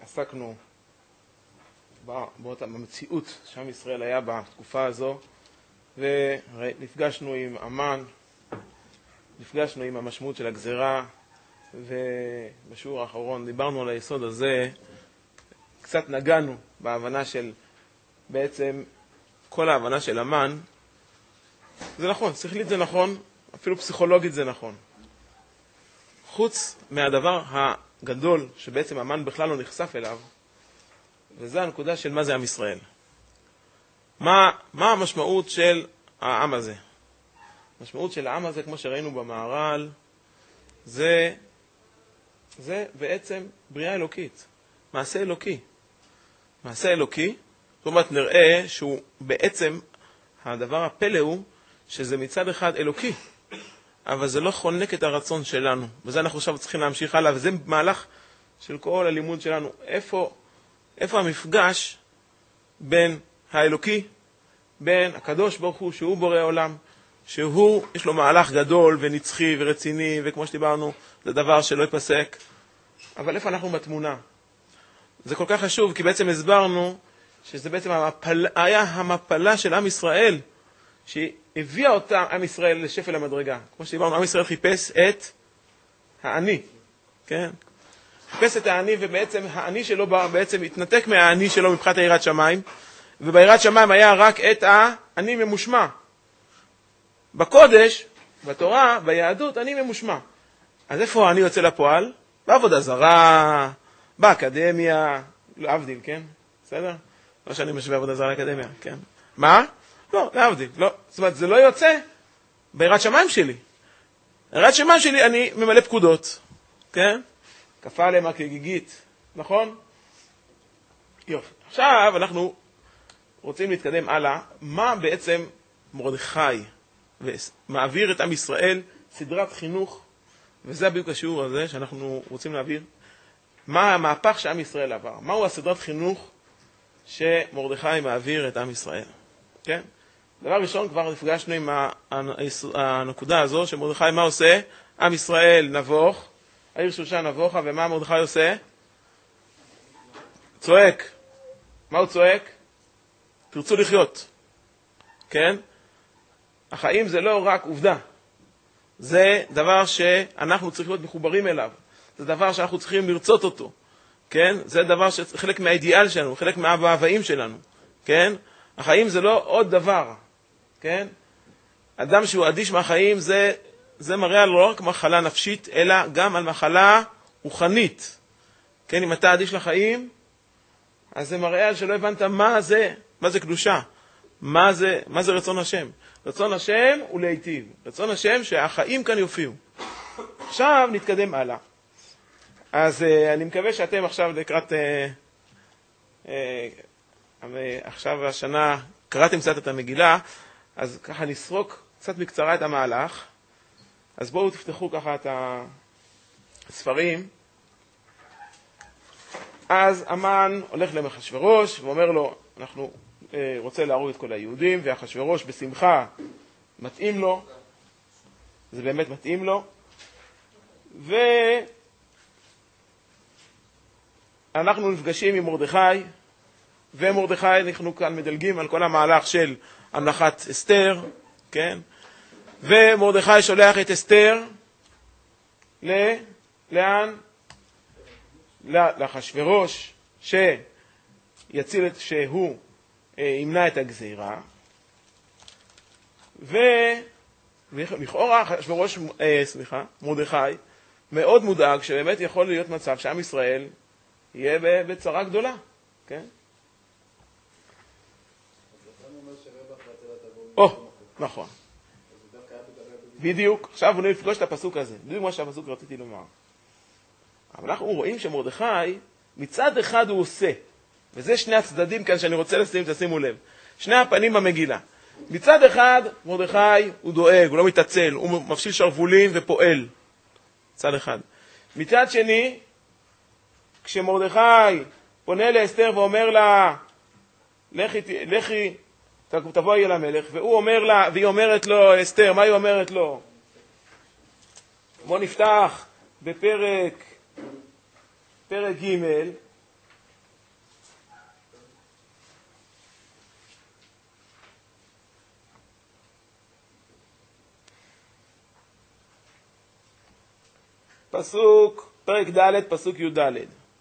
עסקנו במציאות שעם ישראל היה בתקופה הזו, ונפגשנו עם המן, נפגשנו עם המשמעות של הגזרה, ובשיעור האחרון דיברנו על היסוד הזה, קצת נגענו בהבנה של, בעצם כל ההבנה של המן, זה נכון, שכלית זה נכון, אפילו פסיכולוגית זה נכון. חוץ מהדבר הגדול שבעצם המן בכלל לא נחשף אליו, וזה הנקודה של מה זה עם ישראל. מה המשמעות של העם הזה? המשמעות של העם הזה, כמו שראינו במהר"ל, זה בעצם בריאה אלוקית, מעשה אלוקי. מעשה אלוקי, זאת אומרת נראה שהוא בעצם, הדבר הפלא הוא שזה מצד אחד אלוקי, אבל זה לא חונק את הרצון שלנו. וזה אנחנו עכשיו צריכים להמשיך הלאה, וזה מהלך של כל הלימוד שלנו. איפה המפגש בין האלוקי, בין הקדוש ברוך הוא, שהוא בורא עולם, שהוא, יש לו מהלך גדול ונצחי ורציני, וכמו שדיברנו, זה דבר שלא ייפסק. אבל איפה אנחנו בתמונה? זה כל כך חשוב, כי בעצם הסברנו שזה בעצם היה המפלה של עם ישראל, שהביאה אותה עם ישראל לשפל המדרגה. כמו שדיברנו, עם ישראל חיפש את העני, כן? חיפש את העני, ובעצם העני שלו בעצם התנתק מהעני שלו מבחינת יראת שמיים, וביראת שמיים היה רק את העני ממושמע. בקודש, בתורה, ביהדות, עני ממושמע. אז איפה העני יוצא לפועל? בעבודה זרה, באקדמיה, להבדיל, כן? בסדר? לא שאני משווה עבודה זרה לאקדמיה, כן? מה? לא, להבדיל, לא. זאת אומרת, זה לא יוצא ביראת שמיים שלי. ביראת שמיים שלי אני ממלא פקודות, כן? כפה עליהם כגיגית, נכון? יופי. עכשיו אנחנו רוצים להתקדם הלאה. מה בעצם מרדכי מעביר את עם ישראל סדרת חינוך, וזה בדיוק השיעור הזה שאנחנו רוצים להעביר. מה המהפך שעם ישראל עבר? מהו הסדרת חינוך שמרדכי מעביר את עם ישראל? כן? דבר ראשון, כבר נפגשנו עם הנקודה הזו, שמרדכי מה עושה? עם ישראל נבוך, העיר שושן נבוכה, ומה מרדכי עושה? צועק. מה הוא צועק? תרצו לחיות. כן? החיים זה לא רק עובדה. זה דבר שאנחנו צריכים להיות מחוברים אליו. זה דבר שאנחנו צריכים לרצות אותו. כן? זה דבר שחלק מהאידיאל שלנו, חלק מהאהבים שלנו. כן? החיים זה לא עוד דבר. כן? אדם שהוא אדיש מהחיים זה מראה לא רק מחלה נפשית, אלא גם על מחלה רוחנית. כן? אם אתה אדיש לחיים, אז זה מראה על שלא הבנת מה זה קדושה. מה זה רצון השם. רצון השם הוא להיטיב. רצון השם שהחיים כאן יופיעו. עכשיו נתקדם הלאה. אז אני מקווה שאתם עכשיו לקראת, עכשיו השנה קראתם קצת את המגילה, אז ככה נסרוק קצת בקצרה את המהלך. אז בואו תפתחו ככה את הספרים. אז המן הולך לאחשוורוש ואומר לו, אנחנו רוצה להרוג את כל היהודים, ואחשוורוש בשמחה מתאים לו, זה באמת מתאים לו, ואנחנו נפגשים עם מרדכי, ומרדכי אנחנו כאן מדלגים על כל המהלך של המלכת אסתר, כן? ומרדכי שולח את אסתר לאן? לאחשוורוש, שיציל שהוא ימנע את הגזירה, ולכאורה אחשוורוש, מרדכי מאוד מודאג שבאמת יכול להיות מצב שעם ישראל יהיה בצרה גדולה, כן? נכון. בדיוק, עכשיו הוא נפגוש את הפסוק הזה, בדיוק מה שהפסוק רציתי לומר. אבל אנחנו רואים שמרדכי מצד אחד הוא עושה, וזה שני הצדדים כאן שאני רוצה תשימו לב. שני הפנים במגילה. מצד אחד, מרדכי הוא דואג, הוא לא מתעצל, הוא מפשיל שרבולים ופועל. מצד אחד. מצד שני, כשמרדכי פונה לאסתר ואומר לה, לכי, תבואי אל המלך, והיא אומרת לו, אסתר, מה היא אומרת לו? בוא נפתח בפרק ג' פרק ד', פסוק י' ד'.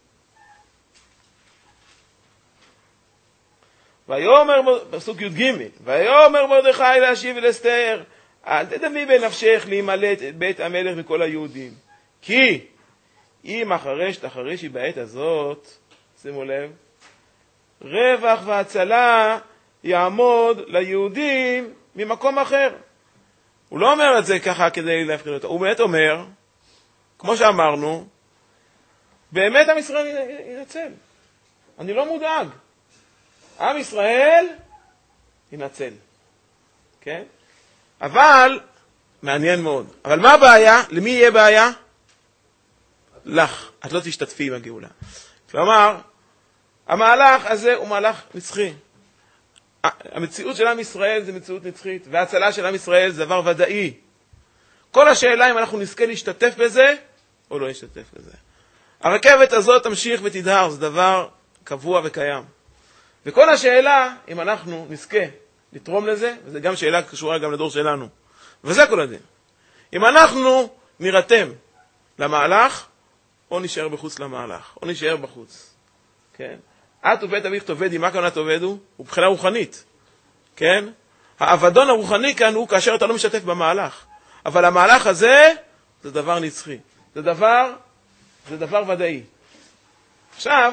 פסוק י' ג', ויאמר מרדכי להשיב אל אסתר, אל תדמי בנפשך להימלט את בית המלך מכל היהודים. כי אם תחרישי בעת הזאת, שימו לב, רווח והצלה יעמוד ליהודים ממקום אחר. הוא לא אומר את זה ככה כדי להפחיד אותו, הוא באמת אומר, כמו שאמרנו, באמת עם ישראל ינצל. אני לא מודאג. עם ישראל ינצל. כן? אבל, מעניין מאוד. אבל מה הבעיה? למי יהיה בעיה? לך. את לא תשתתפי עם הגאולה. כלומר, המהלך הזה הוא מהלך נצחי. המציאות של עם ישראל זה מציאות נצחית, וההצלה של עם ישראל זה דבר ודאי. כל השאלה אם אנחנו נזכה להשתתף בזה, או לא להשתתף בזה. הרכבת הזאת תמשיך ותדהר, זה דבר קבוע וקיים. וכל השאלה, אם אנחנו נזכה לתרום לזה, וזו גם שאלה קשורה גם לדור שלנו. וזה כל הדין. אם אנחנו נירתם למהלך, או נשאר בחוץ למהלך, או נשאר בחוץ. כן? את ובית אביך תאבדי, מה כאן תאבדו? הוא מבחינה רוחנית. כן? האבדון הרוחני כאן הוא כאשר אתה לא משתף במהלך. אבל המהלך הזה, זה דבר נצחי. זה דבר ודאי. עכשיו,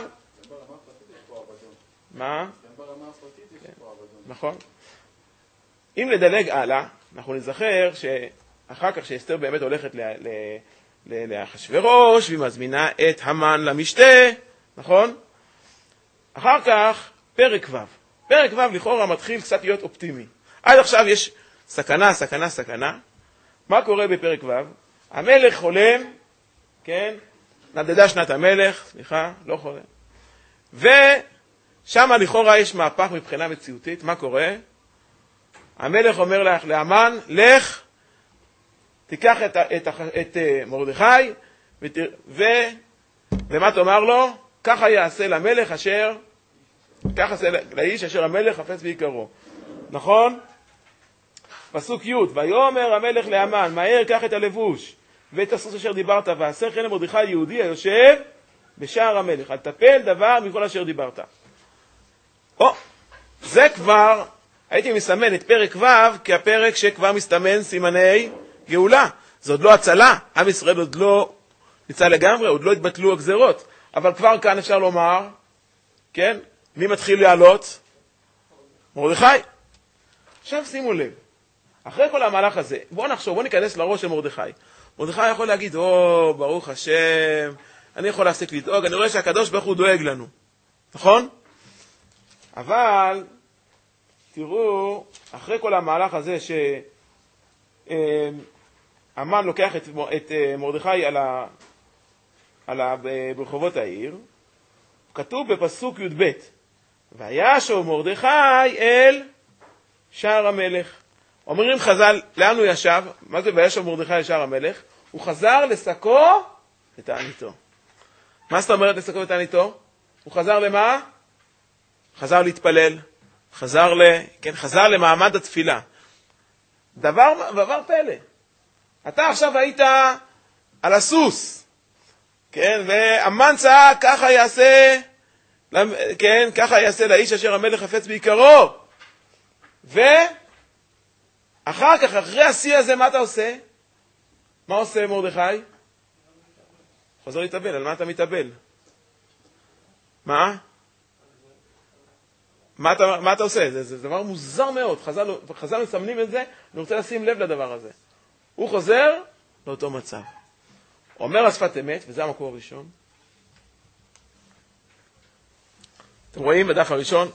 מה? נכון. אם לדלג הלאה, אנחנו נזכר שאחר כך שאסתר באמת הולכת לאחשוורוש, והיא מזמינה את המן למשתה, נכון? אחר כך, פרק ו'. פרק ו' לכאורה מתחיל קצת להיות אופטימי. עד עכשיו יש סכנה. מה קורה בפרק ו'? המלך חולם, כן? נדדה שנת המלך, לא חולם. ושם לכאורה יש מהפך מבחינה מציאותית. מה קורה? המלך אומר להמן, לך, תיקח את מרדכי, ומה תאמר לו? ככה יעשה למלך ככה יעשה לאיש אשר המלך חפץ ויקרו. נכון? פסוק י', ויאמר המלך להמן, מהר קח את הלבוש ואת הסוס אשר דיברת, ועשה כן למרדכי יהודי היושב בשער המלך, אל תפל דבר מכל אשר דיברת. זה כבר, הייתי מסמן את פרק ו' כהפרק שכבר מסתמן סימני גאולה. זה עוד לא הצלה, עם ישראל עוד לא ניצל לגמרי, עוד לא התבטלו הגזרות, אבל כבר כאן אפשר לומר, כן, מי מתחיל לעלות? מרדכי. עכשיו שימו לב, אחרי כל המהלך הזה, בואו ניכנס לראש של מרדכי. מרדכי יכול להגיד, ברוך השם, אני יכול להפסיק לדאוג, אני רואה שהקדוש ברוך הוא דואג לנו. נכון? אבל, תראו, אחרי כל המהלך הזה שהמן לוקח את מרדכי ברחובות העיר, כתוב בפסוק י"ב, וישוב מרדכי אל שער המלך. אומרים חז"ל, לאן הוא ישב? מה זה וישוב מרדכי אל שער המלך? הוא חזר לשקו ותעניתו. מה זאת אומרת לשקו ותעניתו? הוא חזר למה? חזר להתפלל, חזר למעמד התפילה. דבר פלא. אתה עכשיו היית על הסוס, כן, והמן צעק, ככה יעשה לאיש אשר המלך חפץ בעיקרו. ואחר כך, אחרי השיא הזה, מה אתה עושה? מה עושה מרדכי? חוזר להתאבל. על מה אתה מתאבל? מה אתה עושה? זה דבר מוזר מאוד. חז"ל מסמנים את זה, אני רוצה לשים לב לדבר הזה. הוא חוזר לאותו מצב. אומר השפת אמת, וזה המקור הראשון. אתם רואים בדף הראשון?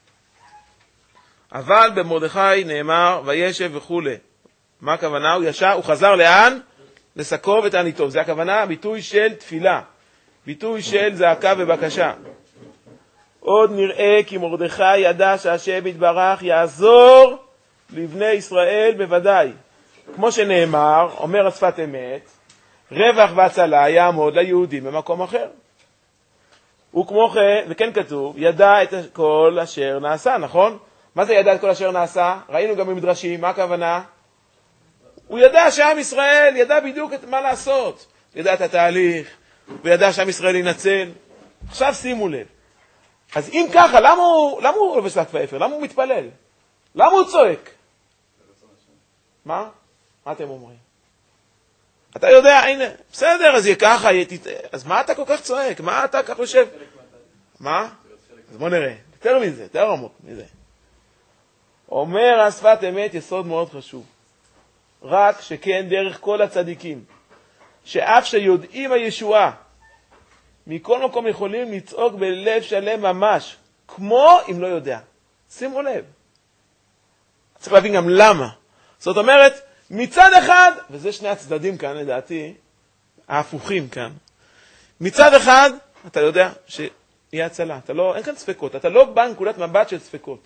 אבל במרדכי נאמר, וישב וכו'. מה הכוונה? הוא חזר לאן? לשקו ותעניתו. זה הכוונה, ביטוי של תפילה. ביטוי של זעקה ובקשה. עוד נראה כי מרדכי ידע שהשם יתברך יעזור לבני ישראל בוודאי. כמו שנאמר, אומר השפת אמת, רווח והצלה יעמוד ליהודים במקום אחר. וכמו כן, וכן כתוב, ידע את כל אשר נעשה, נכון? מה זה ידע את כל אשר נעשה? ראינו גם במדרשים, מה הכוונה? הוא ידע שעם ישראל ידע בדיוק מה לעשות. ידע את התהליך, וידע שעם ישראל ינצל. עכשיו שימו לב. אז אם ככה, למה הוא לובש לק ואפר? למה הוא מתפלל? למה הוא צועק? מה? מה אתם אומרים? אתה יודע, הנה, בסדר, אז יהיה ככה, אז מה אתה כל כך צועק? מה אתה כך חושב? מה? אז בוא נראה. יותר מזה, יותר עמוק מזה. אומר השפת אמת יסוד מאוד חשוב. רק שכן דרך כל הצדיקים, שאף שיודעים הישועה, מכל מקום יכולים לצעוק בלב שלם ממש, כמו אם לא יודע. שימו לב. צריך להבין גם למה. זאת אומרת, מצד אחד, וזה שני הצדדים כאן לדעתי, ההפוכים כאן. מצד אחד, אתה יודע שיהיה הצלה. אין כאן ספקות. אתה לא בא נקודת מבט של ספקות.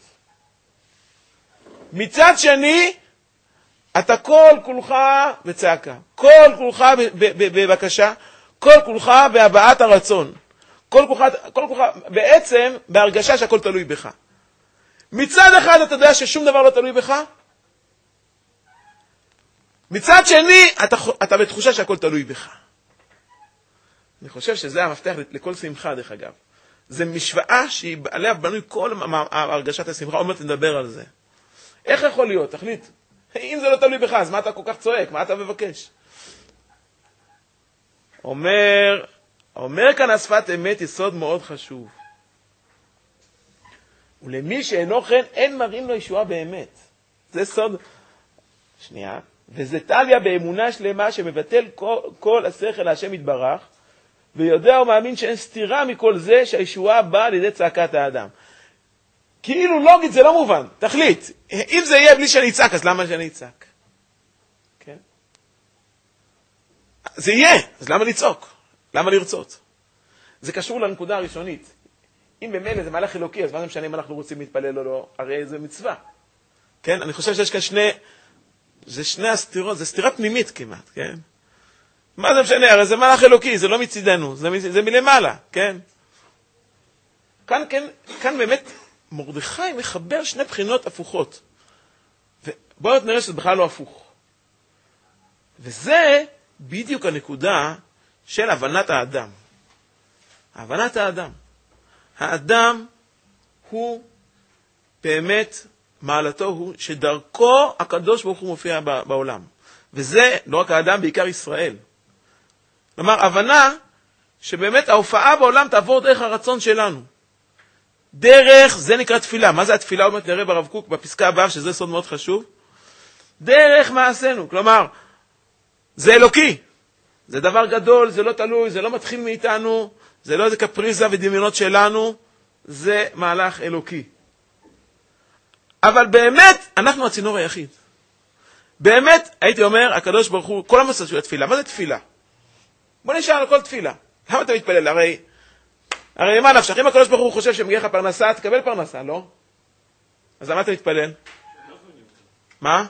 מצד שני, אתה כל כולך בצעקה, כל כולך בבקשה, כל כולך בהבעת הרצון, כל כולך בעצם בהרגשה שהכל תלוי בך. מצד אחד אתה יודע ששום דבר לא תלוי בך, מצד שני אתה בתחושה שהכל תלוי בך. אני חושב שזה המפתח לכל שמחה דרך אגב. זה משוואה שהיא עליה בנוי כל הרגשת השמחה, עוד מעט נדבר על זה. איך יכול להיות? תחליט. אם זה לא תלוי בך, אז מה אתה כל כך צועק? מה אתה מבקש? אומר כאן השפת אמת יסוד מאוד חשוב. ולמי שאינו כן, אין מראים לו ישועה באמת. זה סוד. שנייה. וזה טליה באמונה שלמה שמבטל כל השכל להשם יתברך, ויודע ומאמין שאין סתירה מכל זה שהישועה באה על ידי צעקת האדם. כאילו לוגית זה לא מובן. תחליט. אם זה יהיה בלי שאני אצעק, אז למה שאני אצעק? כן? זה יהיה, אז למה לצעוק? למה לרצות? זה קשור לנקודה הראשונית. אם במילא זה מהלך אלוקי, אז מה זה משנה אם אנחנו רוצים להתפלל או לא? הרי זה מצווה. כן? אני חושב שיש כאן שני הסתירות, זה סתירה פנימית כמעט, כן? מה זה משנה? הרי זה מהלך אלוקי, זה לא מצידנו, זה מלמעלה, כן? כאן באמת מרדכי מחבר שני בחינות הפוכות. ובואו נראה שזה בכלל לא הפוך. וזה בדיוק הנקודה של הבנת האדם. הבנת האדם. האדם הוא באמת, מעלתו הוא שדרכו הקדוש ברוך הוא מופיע בעולם. וזה לא רק האדם, בעיקר ישראל. כלומר, הבנה שבאמת ההופעה בעולם תעבור דרך הרצון שלנו. דרך, זה נקרא תפילה. מה זה התפילה? עוד מעט נראה ברב קוק בפסקה הבאה, שזה סוד מאוד חשוב. דרך מעשינו. כלומר, זה אלוקי. זה דבר גדול, זה לא תלוי, זה לא מתחיל מאיתנו, זה לא איזה קפריזה ודמיונות שלנו, זה מהלך אלוקי. אבל באמת, אנחנו הצינור היחיד. באמת, הייתי אומר, הקדוש ברוך הוא, כל המסע של התפילה. מה זה תפילה? בוא נשאל על כל תפילה. למה אתה מתפלל? הרי מה נפשך? אם הקדוש ברוך הוא חושב שמגיע לך פרנסה, תקבל פרנסה, לא? אז למה אתה מתפלל? מה?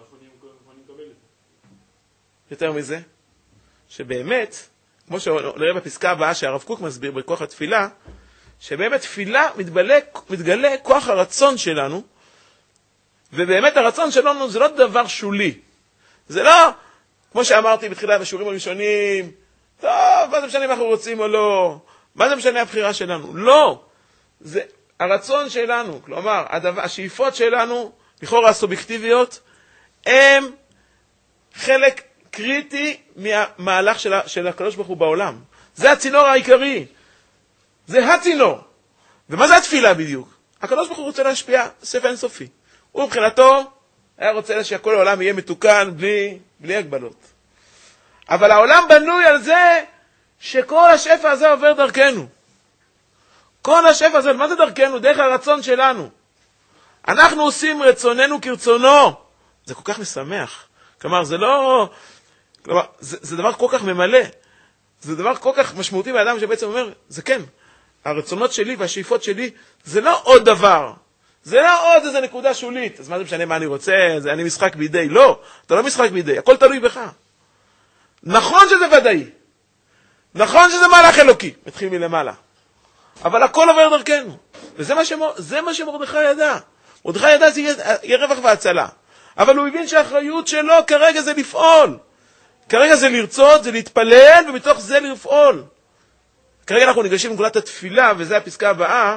יותר מזה, שבאמת, כמו שנראה בפסקה הבאה שהרב קוק מסביר בכוח התפילה, שבאמת תפילה מתגלה כוח הרצון שלנו, ובאמת הרצון שלנו זה לא דבר שולי. זה לא, כמו שאמרתי בתחילת השיעורים הראשונים, טוב, מה זה משנה אם אנחנו רוצים או לא? מה זה משנה הבחירה שלנו? לא. זה הרצון שלנו, כלומר, השאיפות שלנו, לכאורה הסובייקטיביות, הם חלק קריטי מהמהלך של הקדוש ברוך הוא בעולם. זה הצינור העיקרי. זה הצינור. ומה זה התפילה בדיוק? הקדוש ברוך הוא רוצה להשפיע סוף אינסופי. הוא מבחינתו היה רוצה שכל העולם יהיה מתוקן בלי הגבלות. אבל העולם בנוי על זה שכל השפע הזה עובר דרכנו. כל השפע הזה, מה זה דרכנו? דרך הרצון שלנו. אנחנו עושים רצוננו כרצונו. זה כל כך משמח. כלומר, זה לא... כלומר, זה דבר כל כך ממלא. זה דבר כל כך משמעותי באדם שבעצם אומר, זה כן, הרצונות שלי והשאיפות שלי, זה לא עוד דבר. זה לא עוד איזה נקודה שולית. אז מה זה משנה מה אני רוצה? אני משחק בידי. לא, אתה לא משחק בידי. הכל תלוי בך. נכון שזה ודאי. נכון שזה מהלך אלוקי. מתחיל מלמעלה. אבל הכל עובר דרכנו. וזה מה שמרדכי ידע. מרדכי ידע זה יהיה רווח והצלה. אבל הוא הבין שהאחריות שלו כרגע זה לפעול. כרגע זה לרצות, זה להתפלל, ומתוך זה לפעול. כרגע אנחנו ניגשים לנקודת התפילה, וזה הפסקה הבאה,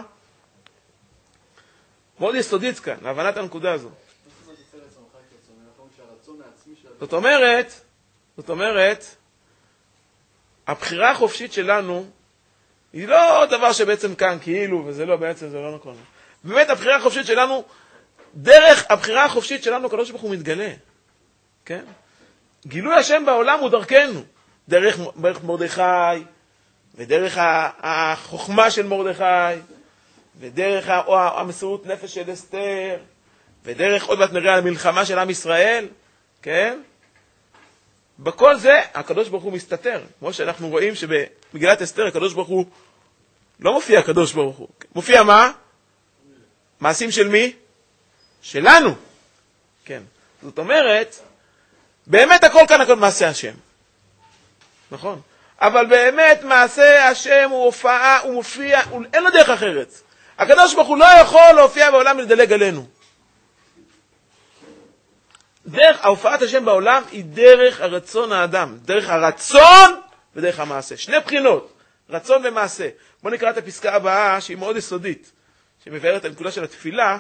מאוד יסודית כאן, להבנת הנקודה הזו. זאת אומרת, הבחירה החופשית שלנו, היא לא דבר שבעצם כאן כאילו, וזה לא, בעצם זה לא נכון. באמת הבחירה החופשית שלנו, דרך הבחירה החופשית שלנו, הקדוש ברוך הוא מתגלה. כן? גילוי השם בעולם הוא דרכנו. דרך מרדכי, ודרך החוכמה של מרדכי, ודרך המסירות נפש של אסתר, ודרך עוד מעט נראה המלחמה של עם ישראל. כן? בכל זה הקדוש ברוך הוא מסתתר. כמו שאנחנו רואים שבמגילת אסתר הקדוש ברוך הוא לא מופיע הקדוש ברוך הוא. מופיע מה? מעשים של מי? שלנו. כן. זאת אומרת, באמת הכל כאן הכל מעשה השם. נכון? אבל באמת מעשה השם הוא הופעה, הוא מופיע, אין לו דרך אחרת. הקדוש ברוך הוא לא יכול להופיע בעולם ולדלג עלינו. דרך ההופעת השם בעולם היא דרך הרצון האדם. דרך הרצון ודרך המעשה. שני בחינות, רצון ומעשה. בואו נקרא את הפסקה הבאה שהיא מאוד יסודית, שמבארת את הנקודה של התפילה.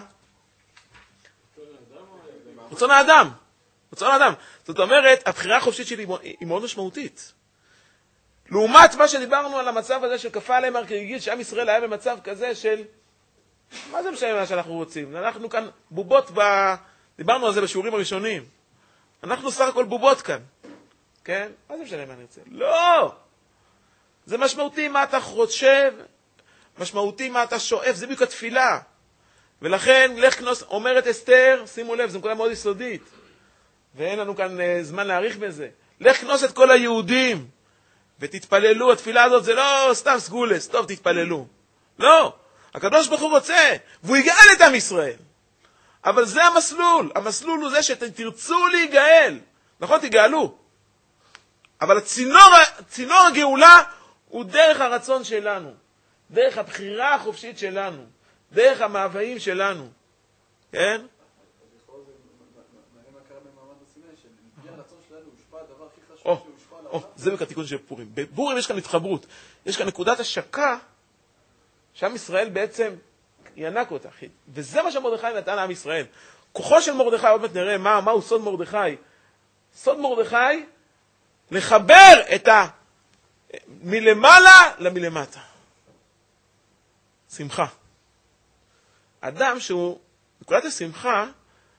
רצון האדם. רצון האדם. זאת אומרת, הבחירה החופשית שלי היא מאוד משמעותית. לעומת מה שדיברנו על המצב הזה של כפה עליהם הר כגיגית, שעם ישראל היה במצב כזה של, מה זה משנה מה שאנחנו רוצים? אנחנו כאן בובות דיברנו על זה בשיעורים הראשונים. אנחנו סך הכל בובות כאן. כן? מה זה משנה מה אני רוצה? לא! זה משמעותי מה אתה חושב, משמעותי מה אתה שואף, זה בדיוק התפילה. ולכן, לך כנוס, אומרת אסתר, שימו לב, זו נקודה מאוד יסודית. ואין לנו כאן זמן להאריך בזה. לך כנוס את כל היהודים, ותתפללו. התפילה הזאת זה לא סתם סגולס, טוב תתפללו. לא! הקדוש ברוך הוא רוצה, והוא יגאל את עם ישראל. אבל זה המסלול. המסלול הוא זה שתרצו להיגאל. נכון, תגאלו. אבל צינור הגאולה הוא דרך הרצון שלנו. דרך הבחירה החופשית שלנו. דרך המאוויים שלנו. כן? זה בתיקון של פורים. בפורים יש כאן התחברות. יש כאן נקודת השקה שעם ישראל בעצם ינק אותה. וזה מה שמרדכי נתן לעם ישראל. כוחו של מרדכי, עוד מעט נראה מהו סוד מרדכי. סוד מרדכי, לחבר את מלמעלה למלמטה. שמחה. אדם שהוא, נקודת השמחה,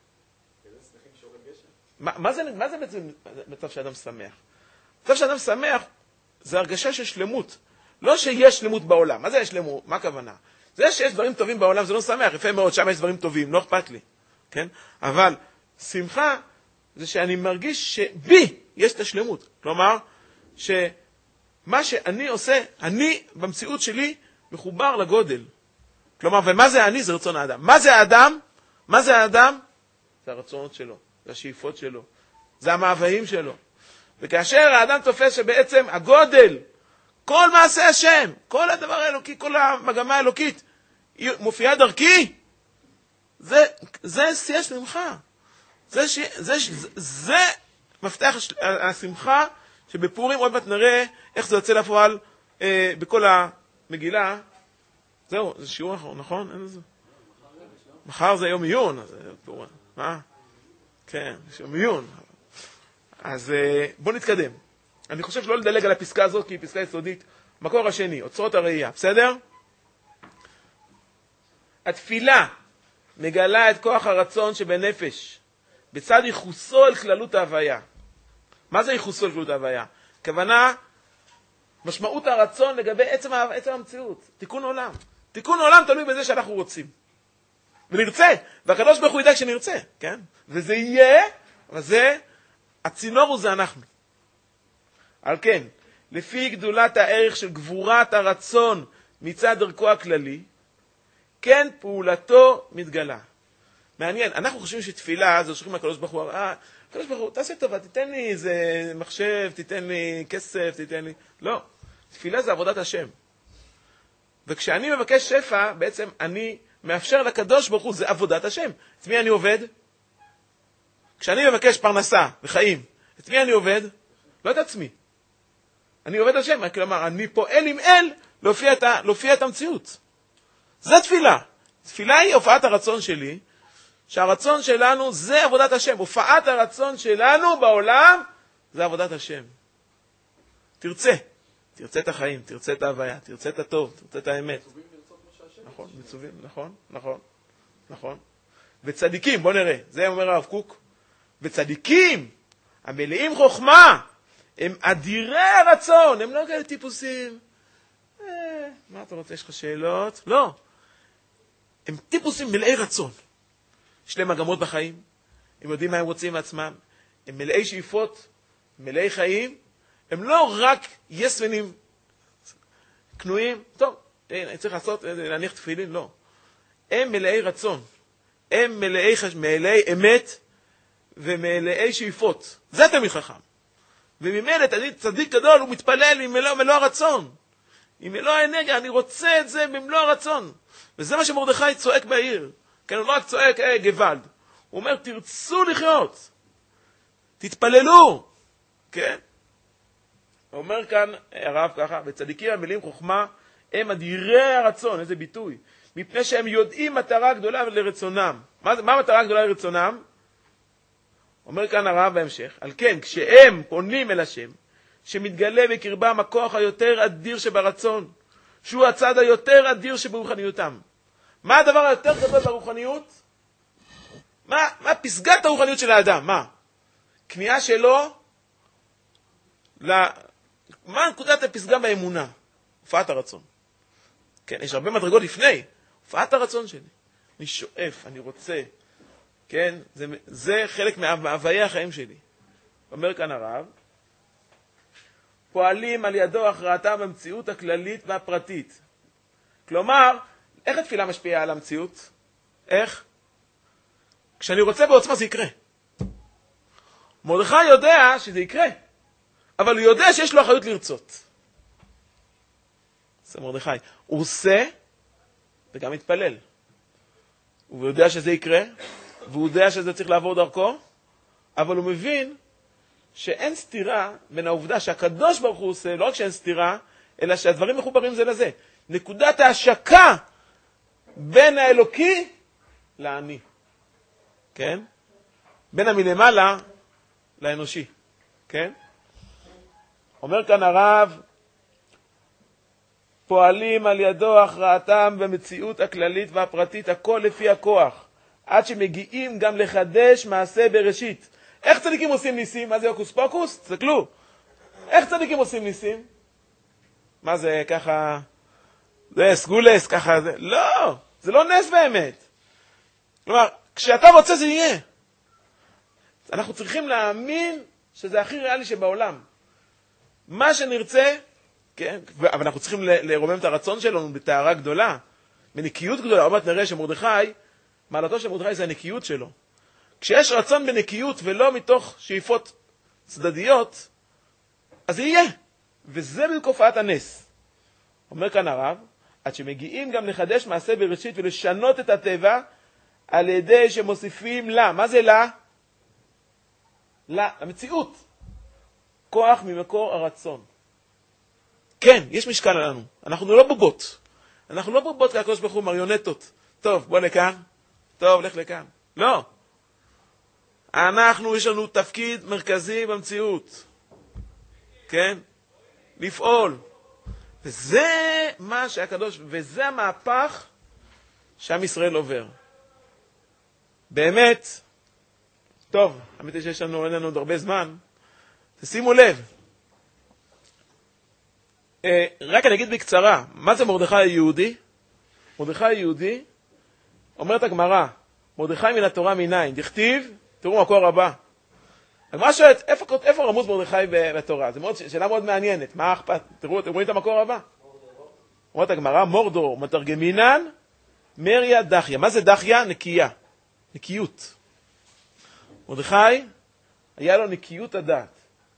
מה זה בעצם מצב שאדם שמח? מצב שאדם שמח זה הרגשה של שלמות. לא שיש שלמות בעולם. מה זה יש שלמות? מה הכוונה? זה שיש דברים טובים בעולם זה לא שמח. יפה מאוד, שם יש דברים טובים, לא אכפת לי. כן? אבל שמחה זה שאני מרגיש שבי יש את השלמות. כלומר, שמה שאני עושה, אני במציאות שלי מחובר לגודל. כלומר, ומה זה אני? זה רצון האדם. מה זה האדם? מה זה האדם? זה הרצונות שלו, זה השאיפות שלו, זה המאוויים שלו. וכאשר האדם תופס שבעצם הגודל, כל מעשה השם, כל הדבר האלוקי, כל המגמה האלוקית, היא מופיעה דרכי, זה שיא השמחה. זה מפתח השמחה, שבפורים עוד מעט נראה איך זה יוצא לפועל בכל המגילה. זהו, זה שיעור אחרון, נכון? אין לזה. מחר זה יום עיון, אז פורים. מה? כן, יש יום עיון. אז בואו נתקדם. אני חושב שלא לדלג על הפסקה הזאת, כי היא פסקה יסודית. מקור השני, אוצרות הראייה. בסדר? התפילה מגלה את כוח הרצון שבנפש, בצד ייחוסו אל כללות ההוויה. מה זה ייחוסו אל כללות ההוויה? כוונה, משמעות הרצון לגבי עצם המציאות. תיקון עולם. תיקון עולם תלוי בזה שאנחנו רוצים. ונרצה. והקדוש ברוך הוא ידאג שנרצה. כן? וזה יהיה, אבל זה, הצינור הוא זה אנחנו. על כן, לפי גדולת הערך של גבורת הרצון מצד דרכו הכללי, כן פעולתו מתגלה. מעניין, אנחנו חושבים שתפילה, זה שוכרים מהקדוש ברוך הוא, הקדוש ברוך הוא, תעשה טובה, תיתן לי איזה מחשב, תיתן לי כסף, תיתן לי... לא, תפילה זה עבודת השם. וכשאני מבקש שפע, בעצם אני מאפשר לקדוש ברוך הוא, זה עבודת השם. את מי אני עובד? כשאני מבקש פרנסה וחיים, את מי אני עובד? לא את עצמי. אני עובד השם, כלומר, אני פועל עם אל להופיע את המציאות. זה תפילה. תפילה היא הופעת הרצון שלי, שהרצון שלנו זה עבודת השם. הופעת הרצון שלנו בעולם זה עבודת השם. תרצה את החיים, תרצה את ההוויה, תרצה את הטוב, תרצה את האמת. נכון, מצווים, נכון. וצדיקים, בוא נראה, זה אומר הרב קוק, וצדיקים, המלאים חוכמה, הם אדירי הרצון, הם לא כאלה טיפוסים. מה אתה רוצה, יש לך שאלות? לא. הם טיפוסים מלאי רצון. יש להם מגמות בחיים, הם יודעים מה הם רוצים מעצמם, הם מלאי שאיפות, מלאי חיים, הם לא רק יסמנים קנויים, טוב, אני צריך להניח תפילין, לא. הם מלאי רצון, הם מלאי אמת ומלאי שאיפות. זה תלמיד חכם. וממילא צדיק גדול הוא מתפלל עם מלוא הרצון, עם מלוא האנרגיה, אני רוצה את זה במלוא הרצון. וזה מה שמרדכי צועק בעיר. כן, הוא לא רק צועק, גוואלד. הוא אומר, תרצו לחיות. תתפללו. כן? הוא אומר כאן, הרב ככה, וצדיקים המלאים חוכמה, הם אדירי הרצון. איזה ביטוי. מפני שהם יודעים מטרה גדולה לרצונם. מה המטרה גדולה לרצונם? אומר כאן הרב בהמשך. על כן, כשהם פונים אל השם, שמתגלה בקרבם הכוח היותר אדיר שברצון, שהוא הצד היותר אדיר שברוחניותם. מה הדבר היותר גדול ברוחניות? מה פסגת הרוחניות של האדם? מה? כניעה שלו, מה נקודת הפסגה באמונה? הופעת הרצון. כן, יש הרבה מדרגות לפני. הופעת הרצון שלי. אני שואף, אני רוצה. כן, זה חלק מהוויי החיים שלי. אומר כאן הרב, פועלים על ידו הכרעתם במציאות הכללית והפרטית. כלומר, איך התפילה משפיעה על המציאות? איך? כשאני רוצה בעוצמה זה יקרה. מרדכי יודע שזה יקרה, אבל הוא יודע שיש לו אחריות לרצות. זה מרדכי. הוא עושה וגם מתפלל. הוא יודע שזה יקרה, והוא יודע שזה צריך לעבור דרכו, אבל הוא מבין שאין סתירה בין העובדה שהקדוש ברוך הוא עושה, לא רק שאין סתירה, אלא שהדברים מחוברים זה לזה. נקודת ההשקה בין האלוקי לעני. כן? בין המלמעלה לאנושי. כן? אומר כאן הרב, פועלים על ידו הכרעתם במציאות הכללית והפרטית, הכל לפי הכוח, עד שמגיעים גם לחדש מעשה בראשית. איך צדיקים עושים ניסים? מה זה הוקוס פוקוס? תסתכלו. איך צדיקים עושים ניסים? מה זה ככה? זה סגולס, ככה זה. לא, זה לא נס באמת. כלומר, כשאתה רוצה זה יהיה. אנחנו צריכים להאמין שזה הכי ריאלי שבעולם. מה שנרצה, כן, אבל אנחנו צריכים לרומם את הרצון שלנו בתארה גדולה, בנקיות גדולה. עוד מעט נראה שמרדכי, מעלתו של מרדכי זה הנקיות שלו. כשיש רצון בנקיות ולא מתוך שאיפות צדדיות, אז זה יהיה. וזה בתקופת הנס. אומר כאן הרב, עד שמגיעים גם לחדש מעשה בראשית ולשנות את הטבע, על ידי שמוסיפים לה. מה זה לה? לה, המציאות. כוח ממקור הרצון. כן, יש משקל עלינו. אנחנו לא בובות. אנחנו לא בובות כי הקדוש ברוך הוא מריונטות. טוב, בוא לכאן. טוב, לך לכאן. לא. אנחנו, יש לנו תפקיד מרכזי במציאות. כן? לפעול. וזה מה שהקדוש, וזה המהפך שעם ישראל עובר. באמת, טוב, האמת היא שיש לנו, אין לנו עוד הרבה זמן, תשימו לב. רק אני אגיד בקצרה, מה זה מרדכי היהודי? מרדכי היהודי, אומרת הגמרא, מרדכי מן התורה מניין, דכתיב, תראו מקור הבא. הגמרא שואלת, איפה רמוז מרדכי בתורה? זו שאלה מאוד מעניינת, מה אכפת? תראו, אתם רואים את המקור הבא? אומרת הגמרא, מורדור, מתרגמינן, מריה דחיה. מה זה דחיה? נקייה. נקיות. מרדכי, היה לו נקיות הדעת.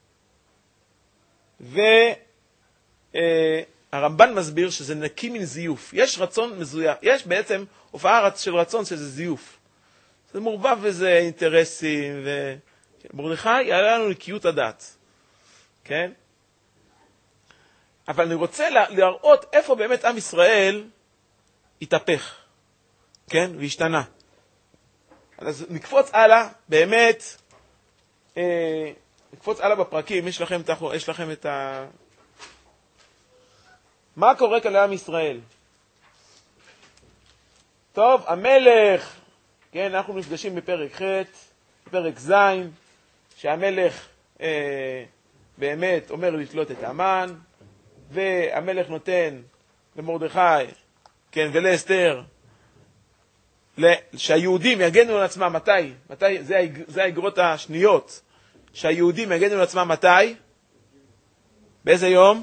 והרמב"ן מסביר שזה נקי מן זיוף. יש רצון מזויף. יש בעצם הופעה של רצון שזה זיוף. זה מורבב וזה אינטרסים. מרדכי, היה לנו נקיות הדעת. כן? אבל אני רוצה להראות איפה באמת עם ישראל התהפך, כן? והשתנה. אז נקפוץ הלאה, באמת, נקפוץ הלאה בפרקים, יש לכם את ה... מה קורה כאן לעם ישראל? טוב, המלך, כן, אנחנו נפגשים בפרק ח', בפרק ז', שהמלך באמת אומר לתלות את המן, והמלך נותן למרדכי, כן, ולאסתר, שהיהודים יגנו על עצמם, מתי? זה האגרות השניות, שהיהודים יגנו על עצמם מתי? באיזה יום?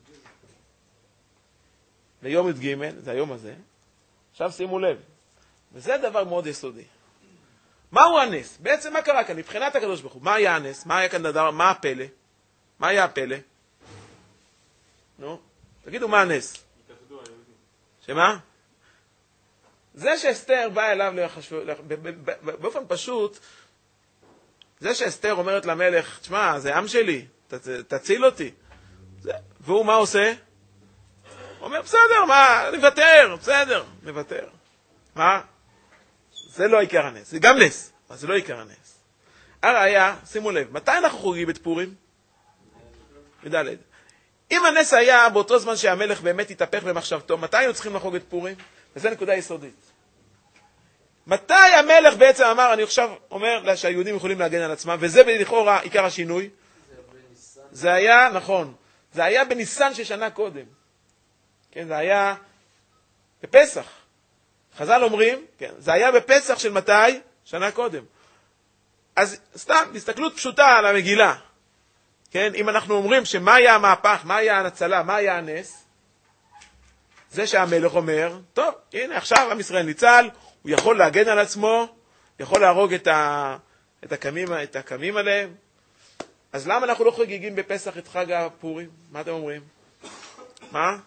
ביום י"ג, זה היום הזה. עכשיו שימו לב, וזה דבר מאוד יסודי. מהו הנס? בעצם מה קרה כאן? מבחינת הקדוש ברוך הוא, מה היה הנס? מה היה כאן דבר? מה הפלא? מה היה הפלא? נו, תגידו מה הנס? שמה? זה שאסתר באה אליו באופן פשוט, זה שאסתר אומרת למלך, תשמע, זה עם שלי, תציל אותי. והוא מה עושה? אומר, בסדר, מה, נוותר, בסדר, נוותר. מה? זה לא עיקר הנס, זה גם נס, אבל זה לא עיקר הנס. הראיה, שימו לב, מתי אנחנו חוגגים את פורים? מדלת. אם הנס היה באותו זמן שהמלך באמת התהפך במחשבתו, מתי היינו צריכים לחוג את פורים? וזו נקודה יסודית. מתי המלך בעצם אמר, אני עכשיו אומר שהיהודים יכולים להגן על עצמם, וזה לכאורה עיקר השינוי? זה היה, נכון, זה היה בניסן ששנה קודם. כן, זה היה בפסח. חז"ל אומרים, כן, זה היה בפסח של מתי? שנה קודם. אז סתם, הסתכלות פשוטה על המגילה. כן, אם אנחנו אומרים שמה היה המהפך, מה היה הנצלה, מה היה הנס, זה שהמלך אומר, טוב, הנה עכשיו עם ישראל ניצל, הוא יכול להגן על עצמו, יכול להרוג את הקמים עליהם. אז למה אנחנו לא חוגגים בפסח את חג הפורים? מה אתם אומרים? מה?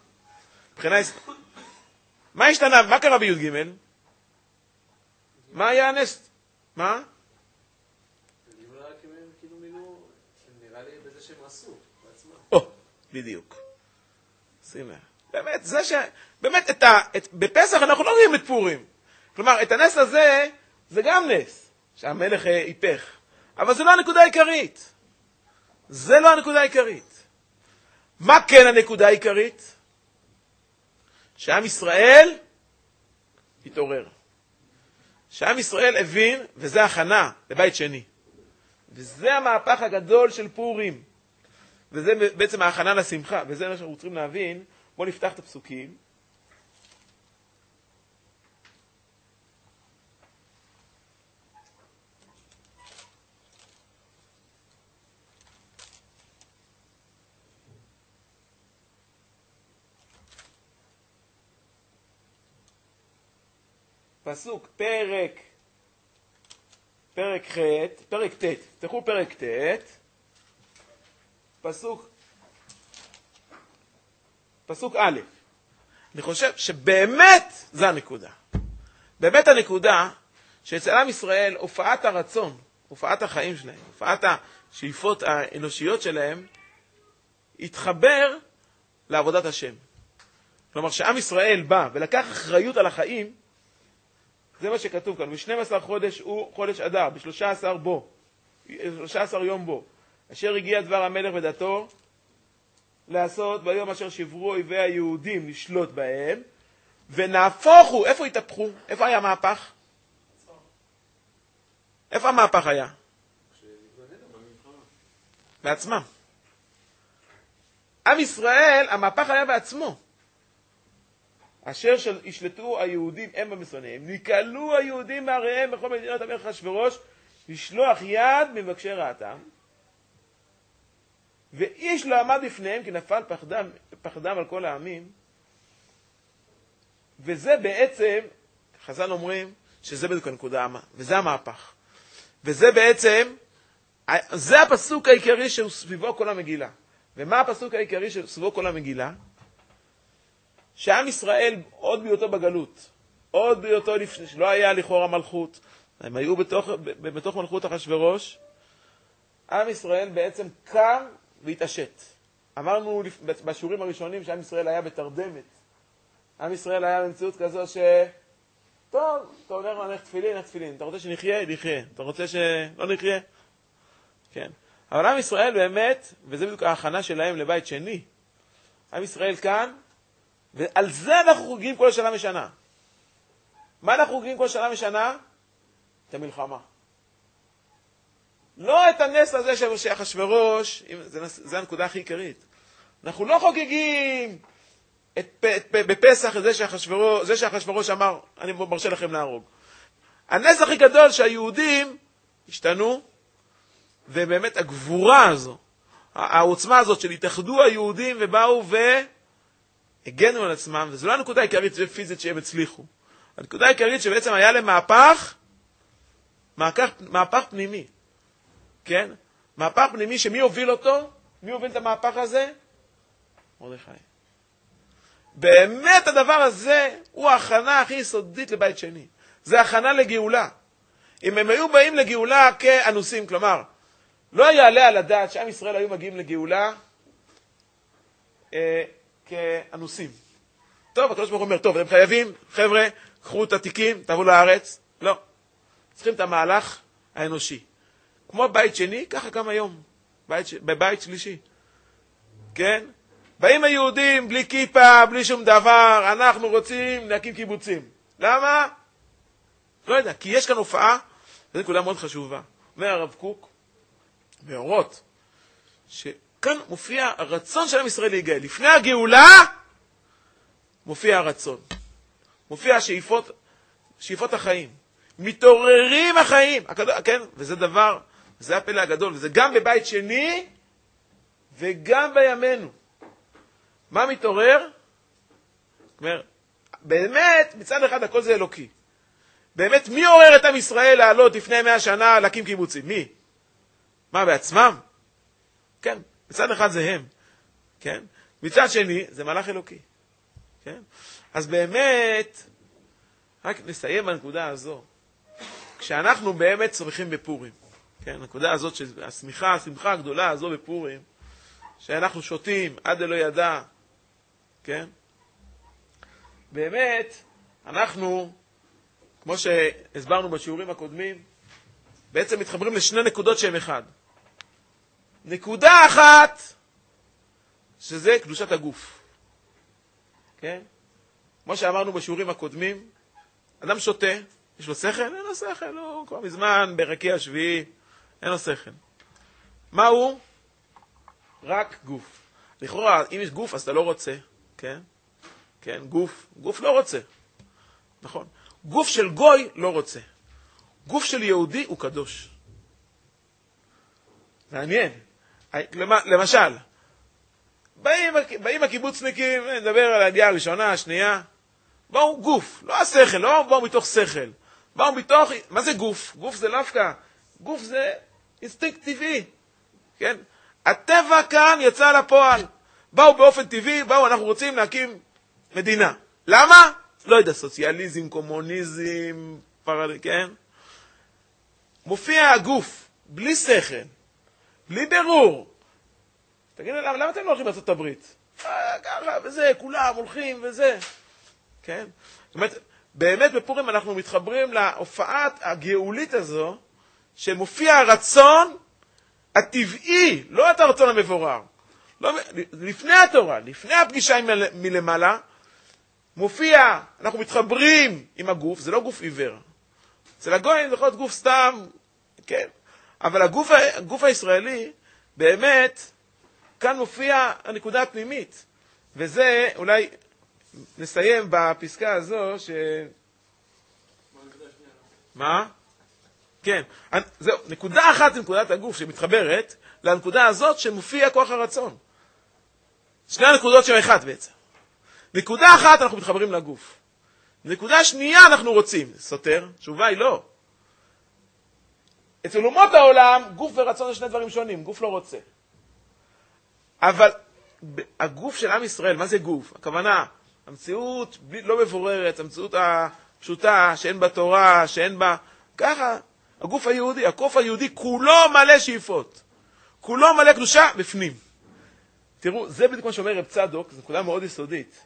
מה השתנה? מה קרה בי"ג? מה היה הנס? מה? נראה לי בזה שהם עשו בעצמם. בדיוק. שימה. באמת, זה ש... באמת, בפסח אנחנו לא רואים את פורים. כלומר, את הנס הזה, זה גם נס, שהמלך היפך. אבל זה לא הנקודה העיקרית. זה לא הנקודה העיקרית. מה כן הנקודה העיקרית? שעם ישראל התעורר. שעם ישראל הבין, וזה הכנה לבית שני. וזה המהפך הגדול של פורים. וזה בעצם ההכנה לשמחה. וזה מה שאנחנו צריכים להבין. בואו נפתח את הפסוקים. פסוק פרק ח', פרק ט', תפתחו פרק ט', פסוק א'. אני חושב שבאמת זה הנקודה. באמת הנקודה שאצל עם ישראל הופעת הרצון, הופעת החיים שלהם, הופעת השאיפות האנושיות שלהם, התחבר לעבודת השם. כלומר שעם ישראל בא ולקח אחריות על החיים, זה מה שכתוב כאן, ב-12 חודש הוא חודש אדר, ב-13 יום בו, אשר הגיע דבר המלך ודתו לעשות ביום אשר שברו אויבי היהודים לשלוט בהם, ונהפוך הוא, איפה התהפכו? איפה היה המהפך? איפה המהפך היה? בעצמם. עם ישראל, המהפך היה בעצמו. אשר ישלטו היהודים הם במשונאיהם, נקלו היהודים מעריהם בכל מדינות המלך אחשוורוש, לשלוח יד מבקשי רעתם, ואיש לא עמד בפניהם כי נפל פחדם על כל העמים. וזה בעצם, חז"ל אומרים שזה בדיוק הנקודה, וזה המהפך. וזה בעצם, זה הפסוק העיקרי שסביבו כל המגילה. ומה הפסוק העיקרי שסביבו כל המגילה? שעם ישראל עוד בהיותו בגלות, עוד בהיותו לפני, שלא היה לכאורה מלכות, הם היו בתוך מלכות אחשוורוש, עם ישראל בעצם קם והתעשת. אמרנו בשיעורים הראשונים שעם ישראל היה בתרדמת. עם ישראל היה במציאות כזו טוב, אתה אומר, נלך תפילין. אתה רוצה שנחיה? נחיה. אתה רוצה שלא נחיה? כן. אבל עם ישראל באמת, וזה בדיוק ההכנה שלהם לבית שני, עם ישראל כאן, ועל זה אנחנו חוגגים כל שנה ושנה. מה אנחנו חוגגים כל שנה ושנה? את המלחמה. לא את הנס הזה שאחשוורוש, זה הנקודה הכי עיקרית. אנחנו לא חוגגים בפסח את זה שאחשוורוש אמר, אני מרשה לכם להרוג. הנס הכי גדול שהיהודים השתנו, ובאמת הגבורה הזו, העוצמה הזאת של התאחדו היהודים ובאו והגנו על עצמם, וזו לא הנקודה העיקרית ופיזית שהם הצליחו. הנקודה העיקרית שבעצם היה להם מהפך פנימי. כן? מהפך פנימי שמי הוביל אותו? מי הוביל את המהפך הזה? מרדכי. באמת הדבר הזה הוא ההכנה הכי יסודית לבית שני. זה הכנה לגאולה. אם הם היו באים לגאולה כאנוסים, כלומר, לא יעלה על הדעת שעם ישראל היו מגיעים לגאולה כאנוסים. טוב, הקדוש ברוך הוא אומר, טוב, אתם חייבים, חבר'ה, קחו את התיקים, תבואו לארץ. לא. צריכים את המהלך האנושי. כמו בית שני, ככה גם היום. בבית שלישי. כן? באים היהודים בלי כיפה, בלי שום דבר, אנחנו רוצים להקים קיבוצים. למה? לא יודע, כי יש כאן הופעה, וזו נקודה מאוד חשובה. אומר הרב קוק, באורות, שכאן מופיע הרצון של עם ישראל להיגאל. לפני הגאולה, מופיע הרצון. מופיע שאיפות החיים. מתעוררים החיים. כן? וזה דבר, זה הפלא הגדול. וזה גם בבית שני, וגם בימינו. מה מתעורר? זאת אומרת, באמת, מצד אחד הכל זה אלוקי. באמת, מי עורר את עם ישראל לעלות לפני 100 שנה להקים קיבוצים? מי? מה, בעצמם? כן, מצד אחד זה הם. כן? מצד שני, זה מלאך אלוקי. כן? אז באמת, רק נסיים בנקודה הזו. כשאנחנו באמת שמחים בפורים, כן? הנקודה הזאת, השמחה הגדולה הזו בפורים, שאנחנו שותים עד אלא ידע, כן? באמת, אנחנו, כמו שהסברנו בשיעורים הקודמים, בעצם מתחברים לשני נקודות שהן אחד. נקודה אחת, שזה קדושת הגוף. כן? כמו שאמרנו בשיעורים הקודמים, אדם שותה, יש לו שכל? אין לו שכל, הוא כבר מזמן ברקיע השביעי, אין לו שכל. מה הוא? רק גוף. לכאורה, אם יש גוף, אז אתה לא רוצה, כן? כן, גוף לא רוצה. נכון. גוף של גוי לא רוצה. גוף של יהודי הוא קדוש. מעניין. למשל, באים הקיבוצניקים, נדבר על ההגיעה הראשונה, השנייה, באו גוף, לא השכל, לא באו מתוך שכל. באו מתוך, מה זה גוף? גוף זה דווקא, גוף זה אינסטינקט טבעי. כן? הטבע כאן יצא לפועל. באו באופן טבעי, אנחנו רוצים להקים מדינה. למה? לא יודע, סוציאליזם, קומוניזם, כן? מופיע הגוף, בלי שכל, בלי ברור. תגיד לי, למה אתם לא הולכים לארצות הברית? ככה, וזה, כולם הולכים, וזה. כן? זאת אומרת, באמת בפורים אנחנו מתחברים להופעת הגאולית הזו, שמופיע הרצון הטבעי, לא את הרצון המבורר. לא, לפני התורה, לפני הפגישה מלמעלה, מופיע, אנחנו מתחברים עם הגוף, זה לא גוף עיוור. אצל הגויים זה יכול להיות גוף סתם, כן? אבל הגוף הישראלי, באמת, כאן מופיע הנקודה הפנימית. וזה, אולי נסיים בפסקה הזו, מה? כן. זהו, נקודה אחת זה נקודת הגוף שמתחברת לנקודה הזאת שמופיע כוח הרצון. שני הנקודות שהן אחד בעצם. נקודה אחת אנחנו מתחברים לגוף. נקודה שנייה אנחנו רוצים. סותר? תשובה היא לא. אצל אומות העולם, גוף ורצון זה שני דברים שונים. גוף לא רוצה. אבל הגוף של עם ישראל, מה זה גוף? הכוונה, המציאות לא מבוררת, המציאות הפשוטה שאין בה תורה, שאין בה... ככה, הגוף היהודי כולו מלא שאיפות. כולו מלא קדושה בפנים. תראו, זה בדיוק מה שאומר רב צדוק, זו נקודה מאוד יסודית.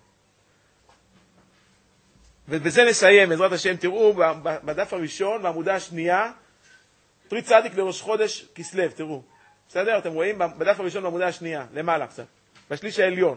ובזה נסיים, בעזרת השם, תראו בדף הראשון, בעמודה השנייה, פרי צדיק לראש חודש כסלו, תראו. בסדר? אתם רואים בדף הראשון בעמודה השנייה, למעלה קצת, בשליש העליון.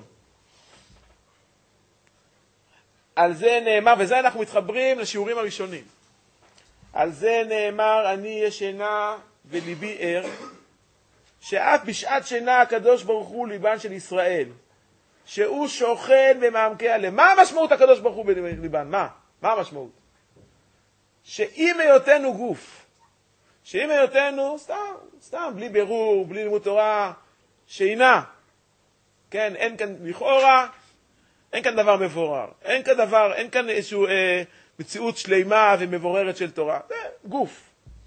על זה נאמר, וזה אנחנו מתחברים לשיעורים הראשונים. על זה נאמר, אני ישנה וליבי ער, שאף בשעת שינה הקדוש ברוך הוא ליבן של ישראל, שהוא שוכן במעמקי הלב. מה המשמעות הקדוש ברוך הוא בליבן? מה המשמעות? שאם היותנו גוף, שאם היותנו סתם, בלי בירור, בלי לימוד תורה, שינה, כן, אין כאן לכאורה, אין כאן דבר מבורר, אין כאן איזושהי מציאות שלמה ומבוררת של תורה, זה גוף.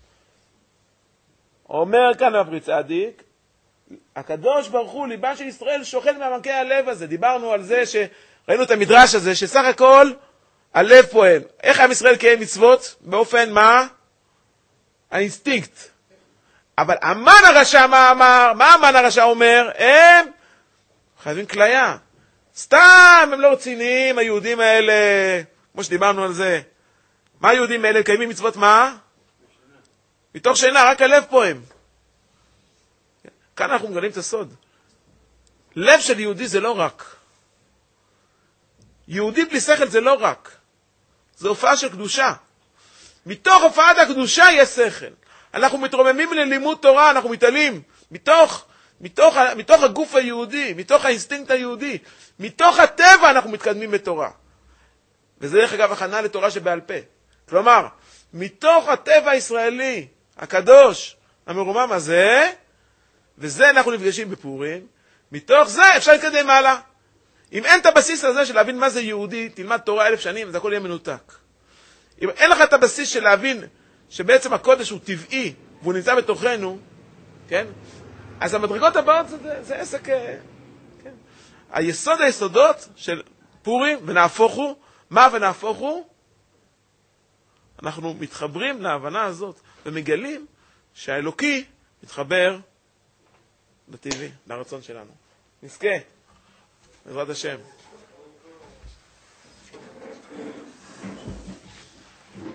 אומר כאן הפרי צדיק, הקדוש ברוך הוא, ליבן של ישראל, שוכן מעמקי הלב הזה. דיברנו על זה שראינו את המדרש הזה, שסך הכל הלב פועל. איך עם ישראל קיים מצוות? באופן מה? האינסטינקט. אבל המן הרשע מה אמר? מה המן הרשע אומר? הם חייבים כליה. סתם, הם לא רציניים, היהודים האלה, כמו שדיברנו על זה. מה היהודים האלה? קיימים מצוות מה? מתוך שינה, רק הלב פועם. כאן אנחנו מגלים את הסוד. לב של יהודי זה לא רק. יהודי בלי שכל זה לא רק. זה הופעה של קדושה. מתוך הופעת הקדושה יש שכל. אנחנו מתרוממים ללימוד תורה, אנחנו מתעלים. מתוך הגוף היהודי, מתוך האינסטינקט היהודי, מתוך הטבע אנחנו מתקדמים בתורה. וזה דרך אגב הכנה לתורה שבעל פה. כלומר, מתוך הטבע הישראלי, הקדוש, המרומם הזה, וזה אנחנו נפגשים בפורים, מתוך זה אפשר להתקדם הלאה. אם אין את הבסיס הזה של להבין מה זה יהודי, תלמד תורה 1000 שנים, זה הכל יהיה מנותק. אם אין לך את הבסיס של להבין שבעצם הקודש הוא טבעי, והוא נמצא בתוכנו, כן? אז המדרגות הבאות זה עסק, כן? היסודות של פורים, ונהפוכו, מה ונהפוכו? אנחנו מתחברים להבנה הזאת, ומגלים שהאלוקי מתחבר לטבעי, לרצון שלנו. נזכה, בעזרת השם.